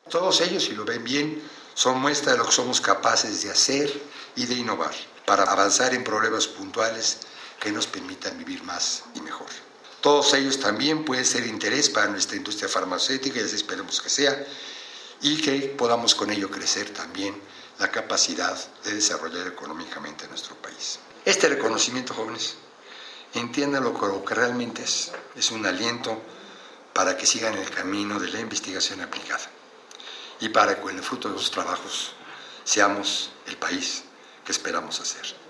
Todos ellos, si lo ven bien, son muestra de lo que somos capaces de hacer y de innovar para avanzar en problemas puntuales que nos permitan vivir más y mejor. Todos ellos también pueden ser de interés para nuestra industria farmacéutica, y así esperemos que sea, y que podamos con ello crecer también la capacidad de desarrollar económicamente nuestro país. Este reconocimiento, jóvenes, entiéndanlo como lo que realmente es un aliento para que sigan el camino de la investigación aplicada y para que con el fruto de sus trabajos seamos el país que esperamos hacer.